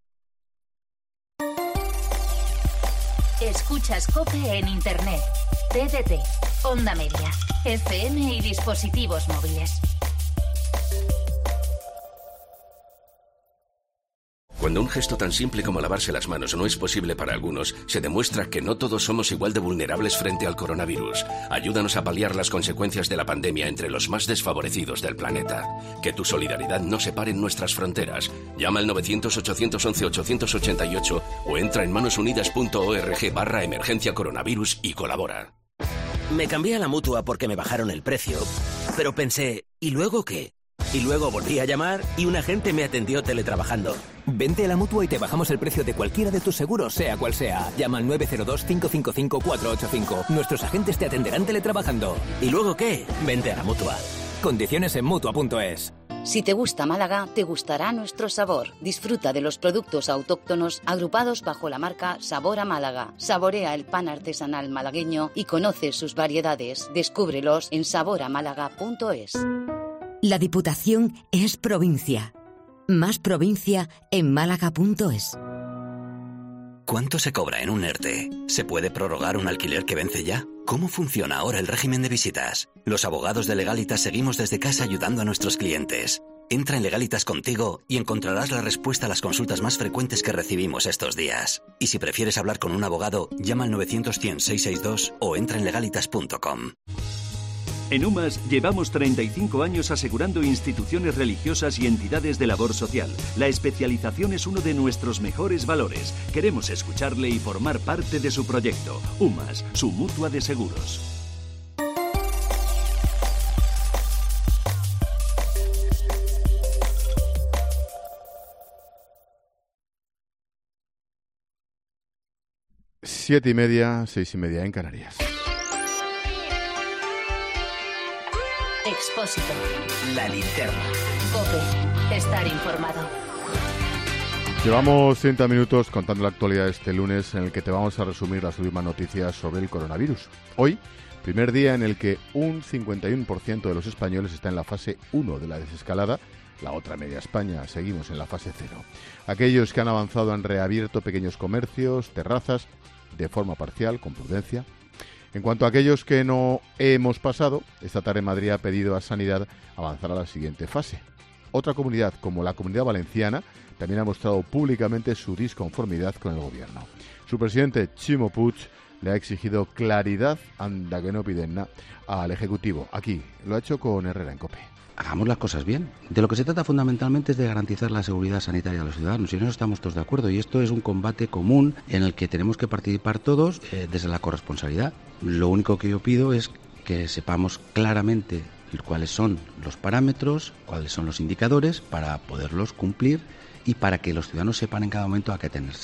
S3: Escuchas COPE en Internet, TDT, Onda Media, FM y dispositivos móviles.
S22: Cuando un gesto tan simple como lavarse las manos no es posible para algunos, se demuestra que no todos somos igual de vulnerables frente al coronavirus. Ayúdanos a paliar las consecuencias de la pandemia entre los más desfavorecidos del planeta. Que tu solidaridad no separe nuestras fronteras. Llama al 900-811-888 o entra en manosunidas.org/emergencia coronavirus y colabora.
S26: Me cambié a la Mutua porque me bajaron el precio, pero pensé, ¿y luego qué? y luego volví a llamar y un agente me atendió teletrabajando.
S27: Vente a la Mutua y te bajamos el precio de cualquiera de tus seguros, sea cual sea. Llama al 902-555-485. Nuestros agentes te atenderán teletrabajando.
S26: ¿Y luego qué? Vente a la Mutua.
S27: Condiciones en Mutua.es.
S3: Si te gusta Málaga, te gustará nuestro sabor. Disfruta de los productos autóctonos agrupados bajo la marca Sabor a Málaga. Saborea el pan artesanal malagueño y conoce sus variedades. Descúbrelos en saboramálaga.es.
S13: La Diputación es provincia. Más provincia en málaga.es.
S14: ¿Cuánto se cobra en un ERTE? ¿Se puede prorrogar un alquiler que vence ya? ¿Cómo funciona ahora el régimen de visitas? Los abogados de Legalitas seguimos desde casa ayudando a nuestros clientes. Entra en Legalitas Contigo y encontrarás la respuesta a las consultas más frecuentes que recibimos estos días. Y si prefieres hablar con un abogado, llama al 900-100-662 o entra en legalitas.com.
S15: En UMAS llevamos 35 años asegurando instituciones religiosas y entidades de labor social. La especialización es uno de nuestros mejores valores. Queremos escucharle y formar parte de su proyecto. UMAS, su mutua de seguros.
S1: Siete y media, 6:30 en Canarias.
S3: Expósito.
S2: La linterna.
S3: COPE. Estar informado.
S1: Llevamos 30 minutos contando la actualidad de este lunes, en el que te vamos a resumir las últimas noticias sobre el coronavirus. Hoy, primer día en el que un 51% de los españoles está en la fase 1 de la desescalada. La otra media España seguimos en la fase 0. Aquellos que han avanzado han reabierto pequeños comercios, terrazas, de forma parcial, con prudencia. En cuanto a aquellos que no hemos pasado, esta tarde Madrid ha pedido a Sanidad avanzar a la siguiente fase. Otra comunidad, como la Comunidad Valenciana, también ha mostrado públicamente su disconformidad con el gobierno. Su presidente, Ximo Puig, le ha exigido claridad, anda que no piden nada, al Ejecutivo. Aquí lo ha hecho con Herrera en COPE.
S16: Hagamos las cosas bien. De lo que se trata fundamentalmente es de garantizar la seguridad sanitaria a los ciudadanos, y en eso estamos todos de acuerdo, y esto es un combate común en el que tenemos que participar todos desde la corresponsabilidad. Lo único que yo pido es que sepamos claramente cuáles son los parámetros, cuáles son los indicadores para poderlos cumplir y para que los ciudadanos sepan en cada momento a qué atenerse.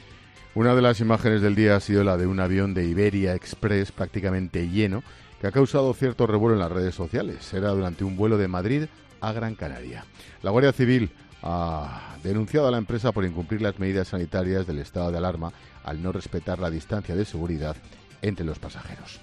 S1: Una de las imágenes del día ha sido la de un avión de Iberia Express prácticamente lleno, que ha causado cierto revuelo en las redes sociales. Era durante un vuelo de Madrid a Gran Canaria. La Guardia Civil ha denunciado a la empresa por incumplir las medidas sanitarias del estado de alarma al no respetar la distancia de seguridad entre los pasajeros.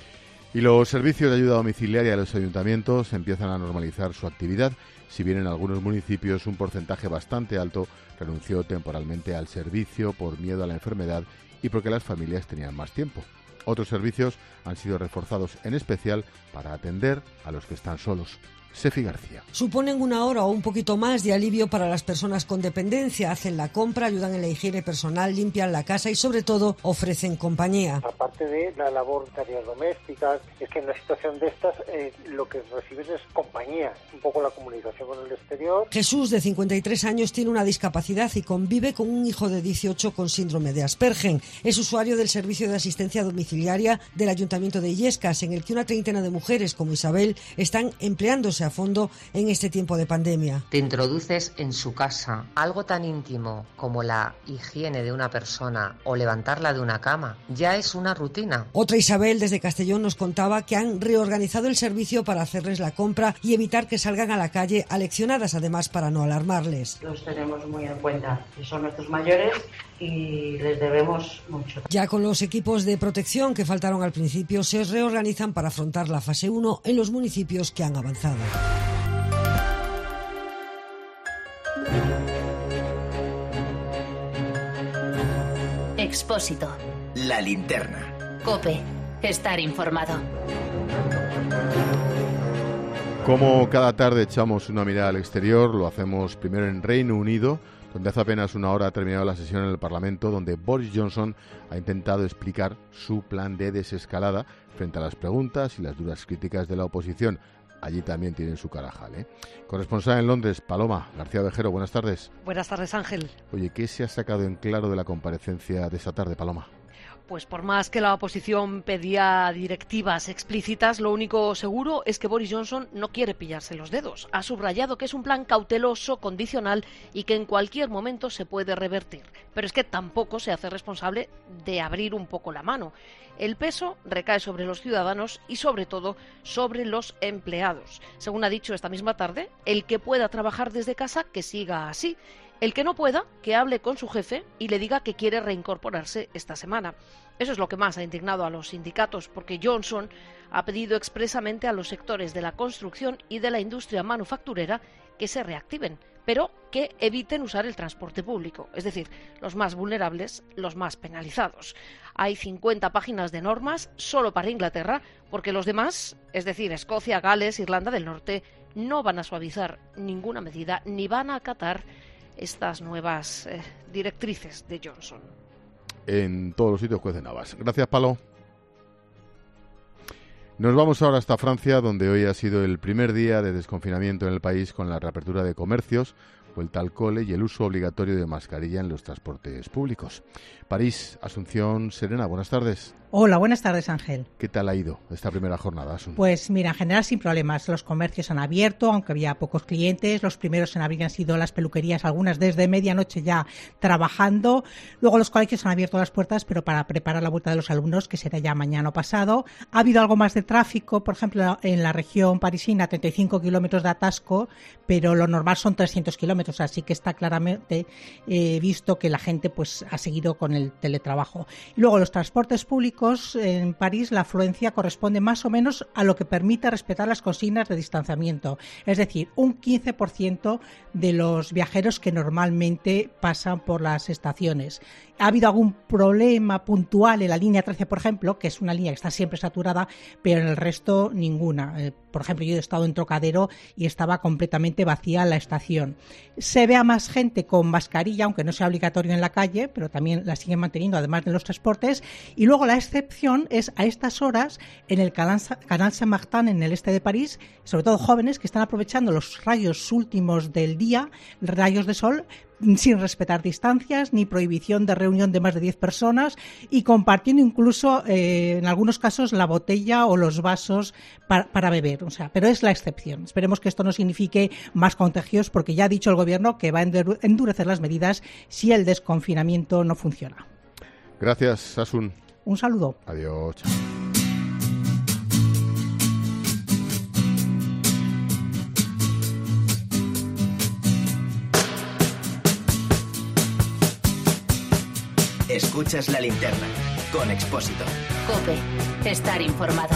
S1: Y los servicios de ayuda domiciliaria de los ayuntamientos empiezan a normalizar su actividad, si bien en algunos municipios un porcentaje bastante alto renunció temporalmente al servicio por miedo a la enfermedad y porque las familias tenían más tiempo. Otros servicios han sido reforzados en especial para atender a los que están solos. Sefi García.
S17: Suponen una hora o un poquito más de alivio para las personas con dependencia. Hacen la compra, ayudan en la higiene personal, limpian la casa y sobre todo ofrecen compañía.
S18: Aparte de la labor de tareas domésticas, es que en una situación de estas lo que recibes es compañía, un poco la comunicación con el exterior.
S17: Jesús, de 53 años, tiene una discapacidad y convive con un hijo de 18 con síndrome de Asperger. Es usuario del servicio de asistencia domiciliaria del Ayuntamiento de Illescas, en el que una treintena de mujeres como Isabel están empleándose a fondo en este tiempo de pandemia.
S19: Te introduces en su casa. Algo tan íntimo como la higiene de una persona o levantarla de una cama ya es una rutina.
S17: Otra Isabel desde Castellón nos contaba que han reorganizado el servicio para hacerles la compra y evitar que salgan a la calle aleccionadas, además para no alarmarles.
S21: Los tenemos muy en cuenta, que son nuestros mayores y les debemos mucho.
S17: Ya con los equipos de protección que faltaron al principio, se reorganizan para afrontar la fase 1 en los municipios que han avanzado.
S3: Expósito.
S2: La linterna.
S3: COPE. Estar informado.
S1: Como cada tarde echamos una mirada al exterior, lo hacemos primero en Reino Unido, donde hace apenas una hora ha terminado la sesión en el Parlamento, donde Boris Johnson ha intentado explicar su plan de desescalada frente a las preguntas y las duras críticas de la oposición. Allí también tienen su carajal, ¿eh? Corresponsal en Londres, Paloma García Vejero, buenas tardes.
S28: Buenas tardes, Ángel.
S1: Oye, ¿qué se ha sacado en claro de la comparecencia de esta tarde, Paloma?
S4: Pues por más que la oposición pedía directivas explícitas, lo único seguro es que Boris Johnson no quiere pillarse los dedos. Ha subrayado que es un plan cauteloso, condicional y que en cualquier momento se puede revertir. Pero es que tampoco se hace responsable de abrir un poco la mano. El peso recae sobre los ciudadanos y sobre todo sobre los empleados. Según ha dicho esta misma tarde, el que pueda trabajar desde casa que siga así. El que no pueda, que hable con su jefe y le diga que quiere reincorporarse esta semana. Eso es lo que más ha indignado a los sindicatos, porque Johnson ha pedido expresamente a los sectores de la construcción y de la industria manufacturera que se reactiven, pero que eviten usar el transporte público, es decir, los más vulnerables, los más penalizados. Hay 50 páginas de normas solo para Inglaterra, porque los demás, es decir, Escocia, Gales, Irlanda del Norte, no van a suavizar ninguna medida ni van a acatar estas nuevas directrices de Johnson.
S1: En todos los sitios cuecen habas. Gracias, Palo. Nos vamos ahora hasta Francia, donde hoy ha sido el primer día de desconfinamiento en el país con la reapertura de comercios, vuelta al cole y el uso obligatorio de mascarilla en los transportes públicos. París, Asunción, Serena, buenas tardes.
S5: Hola, buenas tardes, Ángel.
S1: ¿Qué tal ha ido esta primera jornada, Asun?
S5: Pues mira, en general sin problemas. Los comercios han abierto, aunque había pocos clientes. Los primeros en abrir han sido las peluquerías, algunas desde medianoche ya trabajando. Luego los colegios han abierto las puertas, pero para preparar la vuelta de los alumnos, que será ya mañana o pasado. Ha habido algo más de tráfico, por ejemplo, en la región parisina, 35 kilómetros de atasco, pero lo normal son 300 kilómetros, así que está claramente visto que la gente pues ha seguido con el teletrabajo. Y luego los transportes públicos, en París la afluencia corresponde más o menos a lo que permite respetar las consignas de distanciamiento, es decir, un 15% de los viajeros que normalmente pasan por las estaciones. Ha habido algún problema puntual en la línea 13, por ejemplo, que es una línea que está siempre saturada, pero en el resto ninguna. Por ejemplo, yo he estado en Trocadero y estaba completamente vacía la estación. Se ve a más gente con mascarilla, aunque no sea obligatorio en la calle, pero también la siguen manteniendo, además de los transportes. Y luego la excepción es a estas horas en el Canal Saint-Martin, en el este de París, sobre todo jóvenes que están aprovechando los rayos últimos del día, rayos de sol, sin respetar distancias ni prohibición de reunión de más de 10 personas y compartiendo incluso en algunos casos la botella o los vasos para beber. O sea, pero es la excepción. Esperemos que esto no signifique más contagios, porque ya ha dicho el gobierno que va a endurecer las medidas si el desconfinamiento no funciona.
S1: Gracias, Asun.
S5: Un saludo.
S1: Adiós.
S2: Escuchas La Linterna con Expósito.
S3: COPE. Estar informado.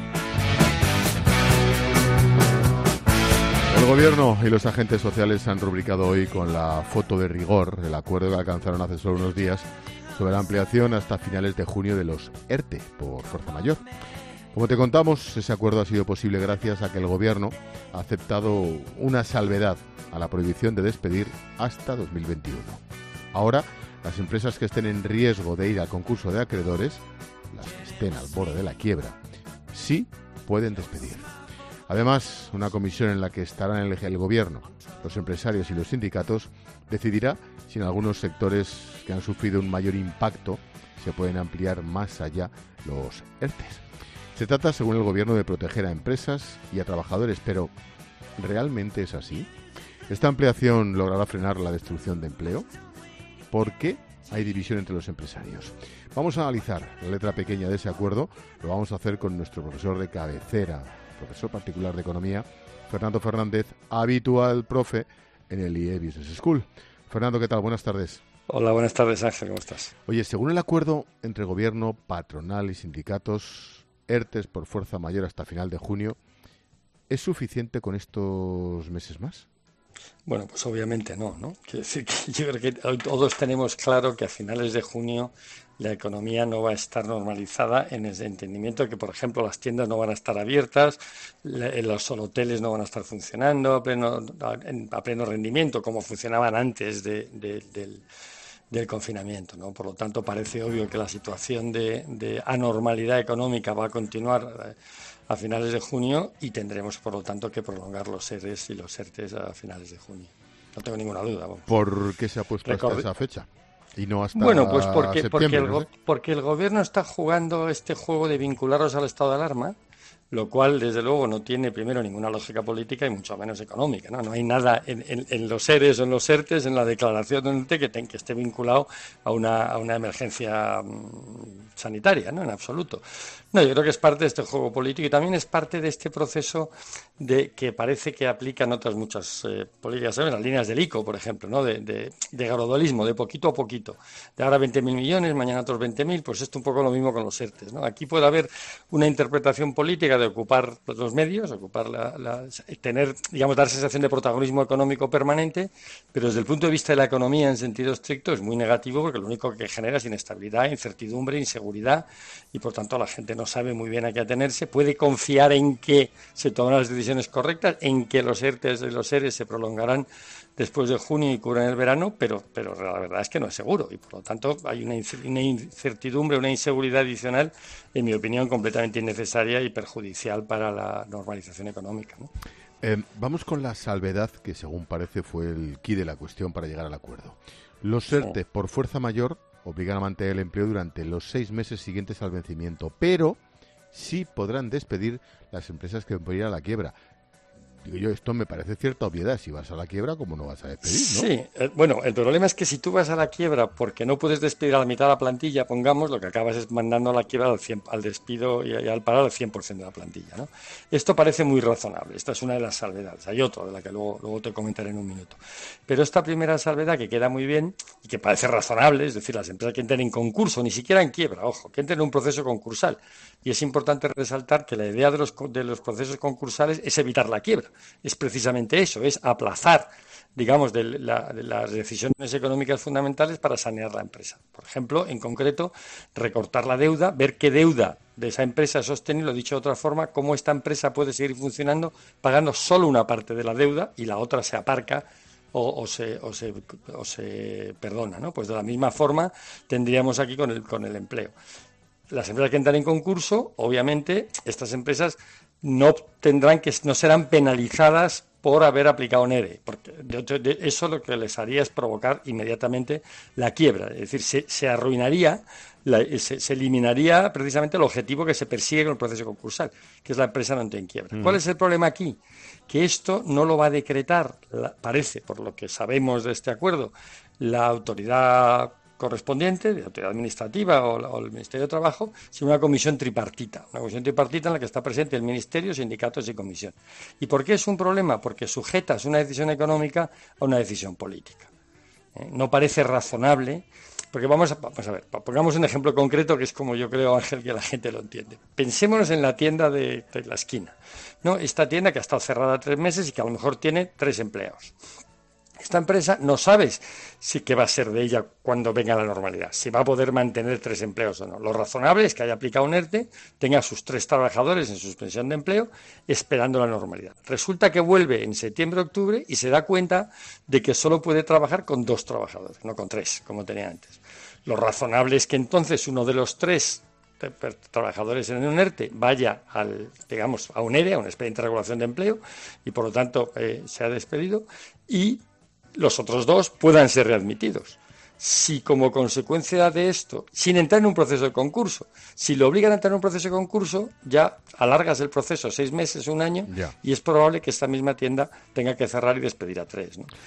S1: El Gobierno y los agentes sociales han rubricado hoy con la foto de rigor el acuerdo que alcanzaron hace solo unos días sobre la ampliación hasta finales de junio de los ERTE por fuerza mayor. Como te contamos, ese acuerdo ha sido posible gracias a que el Gobierno ha aceptado una salvedad a la prohibición de despedir hasta 2021. Ahora, las empresas que estén en riesgo de ir al concurso de acreedores, las que estén al borde de la quiebra, sí pueden despedir. Además, una comisión en la que estarán el Gobierno, los empresarios y los sindicatos decidirá si en algunos sectores que han sufrido un mayor impacto se pueden ampliar más allá los ERTEs. Se trata, según el Gobierno, de proteger a empresas y a trabajadores, pero ¿realmente es así? ¿Esta ampliación logrará frenar la destrucción de empleo? ¿Por qué hay división entre los empresarios? Vamos a analizar la letra pequeña de ese acuerdo. Lo vamos a hacer con nuestro profesor de cabecera, profesor particular de Economía, Fernando Fernández, habitual profe en el IE Business School. Fernando, ¿qué tal? Buenas tardes.
S6: Hola, buenas tardes, Ángel. ¿Cómo estás?
S1: Oye, según el acuerdo entre Gobierno, patronal y sindicatos, ERTEs por fuerza mayor hasta final de junio, ¿es suficiente con estos meses más?
S6: Bueno, pues obviamente no. Quiero decir que yo creo que todos tenemos claro que a finales de junio la economía no va a estar normalizada en ese entendimiento que, por ejemplo, las tiendas no van a estar abiertas, los hoteles no van a estar funcionando a pleno rendimiento como funcionaban antes del confinamiento, ¿no? Por lo tanto, parece obvio que la situación de anormalidad económica va a continuar a finales de junio y tendremos, por lo tanto, que prolongar los ERES y los ERTES a finales de junio. No tengo ninguna duda.
S1: ¿Por qué se ha puesto hasta esa fecha? y no hasta
S6: Bueno, pues
S1: septiembre,
S6: porque el gobierno está jugando este juego de vincularlos al estado de alarma, lo cual, desde luego, no tiene, primero, ninguna lógica política y mucho menos económica, ¿no? No hay nada en los ERES o en los ERTES, en la declaración de un ERTE, que esté vinculado a una emergencia sanitaria, ¿no? En absoluto. No, yo creo que es parte de este juego político y también es parte de este proceso de que parece que aplican otras muchas políticas, ¿sabes? Las líneas del ICO, por ejemplo, ¿no? De gradualismo, de poquito a poquito. De ahora 20.000 millones, mañana otros 20.000, pues esto un poco lo mismo con los ERTES, ¿no? Aquí puede haber una interpretación política de ocupar los medios, ocupar tener, digamos, dar sensación de protagonismo económico permanente, pero desde el punto de vista de la economía en sentido estricto es muy negativo porque lo único que genera es inestabilidad, incertidumbre, inseguridad y por tanto la gente no sabe muy bien a qué atenerse, puede confiar en que se tomarán las decisiones correctas, en que los ERTES y los ERES se prolongarán después de junio y cubran el verano, pero la verdad es que no es seguro y por lo tanto hay una incertidumbre, una inseguridad adicional, en mi opinión, completamente innecesaria y perjudicial para la normalización económica, ¿no?
S1: Vamos con la salvedad que, según parece, fue el quid de la cuestión para llegar al acuerdo. Los ERTE, por fuerza mayor, obligan a mantener el empleo durante los 6 meses siguientes al vencimiento, pero sí podrán despedir las empresas que pueden ir a la quiebra. Digo yo, esto me parece cierta obviedad. Si vas a la quiebra, ¿cómo no vas a despedir, no?
S6: Sí, bueno, el problema es que si tú vas a la quiebra porque no puedes despedir a la mitad de la plantilla, pongamos, lo que acabas es mandando a la quiebra al despido y al parar al 100% de la plantilla, ¿no? Esto parece muy razonable. Esta es una de las salvedades. Hay otra de la que luego te comentaré en un minuto. Pero esta primera salvedad que queda muy bien y que parece razonable, es decir, las empresas que entren en concurso, ni siquiera en quiebra, ojo, que entren en un proceso concursal. Y es importante resaltar que la idea de los procesos concursales es evitar la quiebra. Es precisamente eso, es aplazar, digamos, de las decisiones económicas fundamentales para sanear la empresa. Por ejemplo, en concreto, recortar la deuda, ver qué deuda de esa empresa es sostenible, dicho de otra forma, cómo esta empresa puede seguir funcionando pagando solo una parte de la deuda y la otra se aparca o se perdona, ¿no? Pues de la misma forma tendríamos aquí con el empleo. Las empresas que entran en concurso, obviamente, estas empresas no serán penalizadas por haber aplicado un ERE, porque eso lo que les haría es provocar inmediatamente la quiebra, es decir, se arruinaría, se eliminaría precisamente el objetivo que se persigue con el proceso concursal, que es la empresa no entre en quiebra. ¿Cuál es el problema aquí? Que esto no lo va a decretar, parece, por lo que sabemos de este acuerdo, la autoridad correspondiente, de autoridad administrativa o el Ministerio de Trabajo, sino una comisión tripartita en la que está presente el Ministerio, sindicatos y comisión. ¿Y por qué es un problema? Porque sujetas una decisión económica a una decisión política. No parece razonable, porque vamos a ver, pongamos un ejemplo concreto que es como yo creo, Ángel, que la gente lo entiende. Pensémonos en la tienda de la esquina, ¿no? Esta tienda que ha estado cerrada 3 meses y que a lo mejor tiene 3 empleados. Esta empresa no sabes qué va a ser de ella cuando venga la normalidad, si va a poder mantener 3 empleos o no. Lo razonable es que haya aplicado un ERTE, tenga sus 3 trabajadores en suspensión de empleo, esperando la normalidad. Resulta que vuelve en septiembre-octubre y se da cuenta de que solo puede trabajar con 2 trabajadores, no con 3, como tenía antes. Lo razonable es que entonces uno de los 3 trabajadores en un ERTE vaya a un ERE, a un expediente de regulación de empleo, y por lo tanto sea despedido, y los otros 2 puedan ser readmitidos. Si como consecuencia de esto, sin entrar en un proceso de concurso, si lo obligan a entrar en un proceso de concurso, ya alargas el proceso 6 meses, 1 año, y es probable que esta misma tienda tenga que cerrar y despedir a 3, ¿no?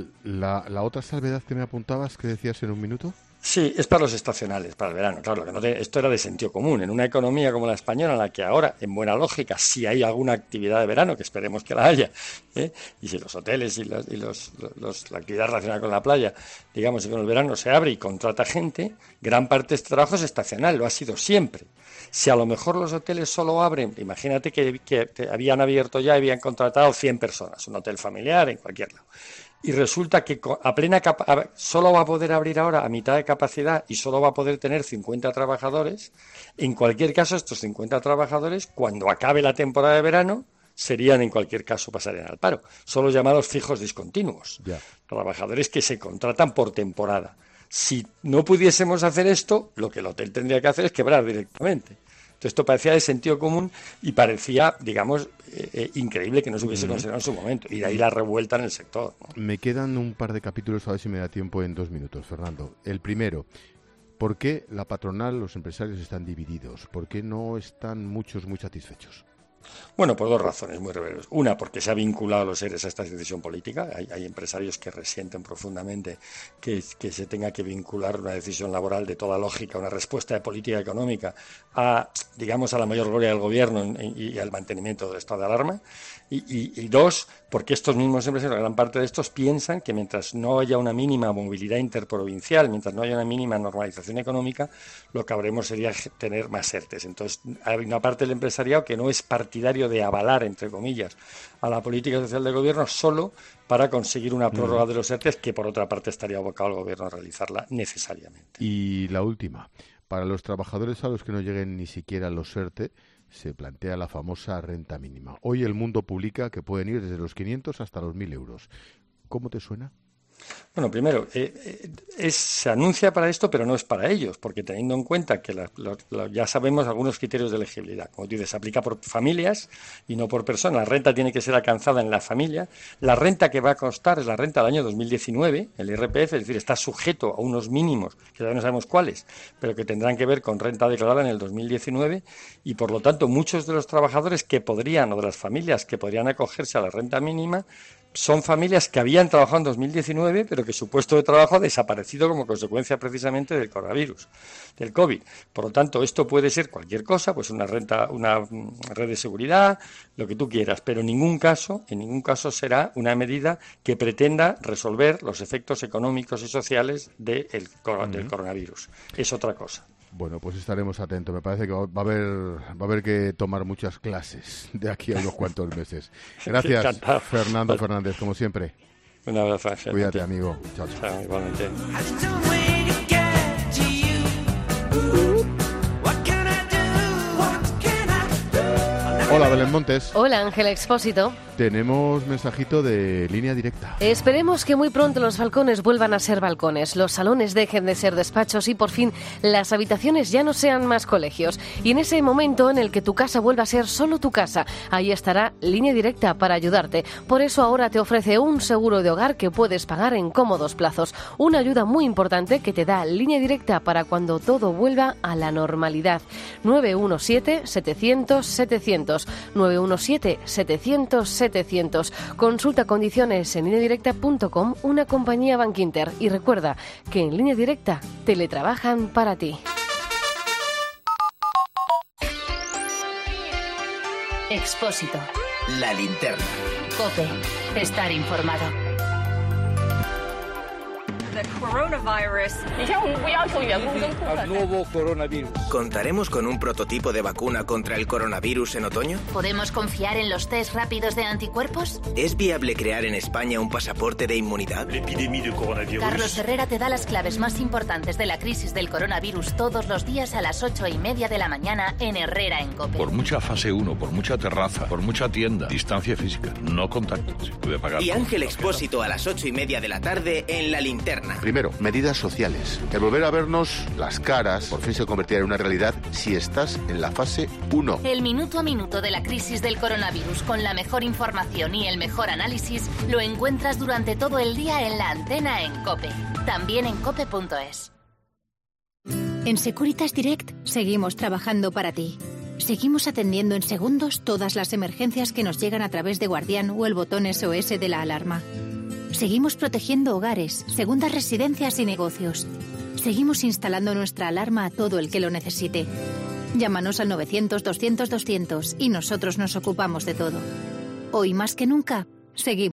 S1: La otra salvedad que me apuntabas, que decías en un minuto.
S6: Sí, es para los estacionales, para el verano, claro, esto era de sentido común. En una economía como la española, en la que ahora, en buena lógica, si hay alguna actividad de verano, que esperemos que la haya, y si los hoteles y la actividad relacionada con la playa, digamos, que con el verano se abre y contrata gente, gran parte de este trabajo es estacional, lo ha sido siempre. Si a lo mejor los hoteles solo abren, imagínate que habían abierto ya y habían contratado 100 personas, un hotel familiar en cualquier lado. Y resulta que solo va a poder abrir ahora a mitad de capacidad y solo va a poder tener 50 trabajadores. En cualquier caso, estos 50 trabajadores, cuando acabe la temporada de verano, en cualquier caso pasarían al paro. Son los llamados fijos discontinuos. Trabajadores que se contratan por temporada. Si no pudiésemos hacer esto, lo que el hotel tendría que hacer es quebrar directamente. Entonces esto parecía de sentido común y parecía, digamos, increíble que no se hubiese considerado en su momento. Y de ahí la revuelta en el sector, ¿no?
S1: Me quedan un par de capítulos, a ver si me da tiempo en 2 minutos, Fernando. El primero, ¿por qué la patronal, los empresarios están divididos? ¿Por qué no están muchos muy satisfechos?
S6: Bueno, por 2 razones muy breves. Una, porque se ha vinculado a los seres a esta decisión política. Hay empresarios que resienten profundamente que se tenga que vincular una decisión laboral de toda lógica, una respuesta de política económica a, digamos, a la mayor gloria del gobierno y al mantenimiento del estado de alarma. Y 2, porque estos mismos empresarios, la gran parte de estos, piensan que mientras no haya una mínima movilidad interprovincial, mientras no haya una mínima normalización económica, lo que habremos sería tener más ERTEs. Entonces, hay una parte del empresariado que no es partidario de avalar, entre comillas, a la política social del gobierno solo para conseguir una prórroga de los ERTEs, que por otra parte estaría abocado al gobierno a realizarla necesariamente.
S1: Y la última, para los trabajadores a los que no lleguen ni siquiera los ERTE, se plantea la famosa renta mínima. Hoy El Mundo publica que pueden ir desde los 500 hasta los 1.000 euros. ¿Cómo te suena?
S6: Bueno, primero, se anuncia para esto, pero no es para ellos, porque teniendo en cuenta que ya sabemos algunos criterios de elegibilidad. Como tú dices, se aplica por familias y no por personas. La renta tiene que ser alcanzada en la familia. La renta que va a costar es la renta del año 2019, el IRPF, es decir, está sujeto a unos mínimos, que todavía no sabemos cuáles, pero que tendrán que ver con renta declarada en el 2019, y por lo tanto muchos de los trabajadores que podrían, o de las familias que podrían acogerse a la renta mínima, son familias que habían trabajado en 2019, pero que su puesto de trabajo ha desaparecido como consecuencia precisamente del coronavirus, del COVID. Por lo tanto, esto puede ser cualquier cosa, pues una renta, una red de seguridad, lo que tú quieras, pero en ningún caso será una medida que pretenda resolver los efectos económicos y sociales del coronavirus. Es otra cosa.
S1: Bueno, pues estaremos atentos. Me parece que va a haber que tomar muchas clases de aquí a unos cuantos meses. Gracias,
S6: Encantado.
S1: Fernando Fernández, como siempre.
S6: Un abrazo, Ángel.
S1: Cuídate, amigo. Chao, chao.
S6: Chao, igualmente.
S1: Hola, Belén Montes.
S4: Hola, Ángel Expósito.
S1: Tenemos mensajito de línea directa.
S4: Esperemos que muy pronto los balcones vuelvan a ser balcones, los salones dejen de ser despachos y por fin las habitaciones ya no sean más colegios. Y en ese momento en el que tu casa vuelva a ser solo tu casa, ahí estará Línea Directa para ayudarte. Por eso ahora te ofrece un seguro de hogar que puedes pagar en cómodos plazos. Una ayuda muy importante que te da Línea Directa para cuando todo vuelva a la normalidad. 917-700-700. 917-700-700. Consulta condiciones en lineadirecta.com, una compañía Bankinter. Y recuerda que en Línea Directa teletrabajan para ti.
S3: Expósito.
S2: La linterna.
S3: COPE. Estar informado.
S7: Nuevo coronavirus.
S2: ¿Contaremos con un prototipo de vacuna contra el coronavirus en otoño?
S3: ¿Podemos confiar en los test rápidos de anticuerpos?
S2: ¿Es viable crear en España un pasaporte de inmunidad?
S3: Carlos Herrera te da las claves más importantes de la crisis del coronavirus todos los días a las 8:30 de la mañana en Herrera en COPE.
S8: Por mucha fase 1, por mucha terraza, por mucha tienda, distancia física, no contacto, se puede pagar.
S2: Y Ángel Expósito a las 8:30 de la tarde en La Linterna.
S9: Primero, medidas sociales. El volver a vernos las caras por fin se convertirá en una realidad si estás en la fase 1.
S3: El minuto a minuto de la crisis del coronavirus con la mejor información y el mejor análisis lo encuentras durante todo el día en La Antena en COPE. También en cope.es.
S10: En Securitas Direct seguimos trabajando para ti. Seguimos atendiendo en segundos todas las emergencias que nos llegan a través de Guardián o el botón SOS de la alarma. Seguimos protegiendo hogares, segundas residencias y negocios. Seguimos instalando nuestra alarma a todo el que lo necesite. Llámanos al 900-200-200 y nosotros nos ocupamos de todo. Hoy más que nunca, seguimos.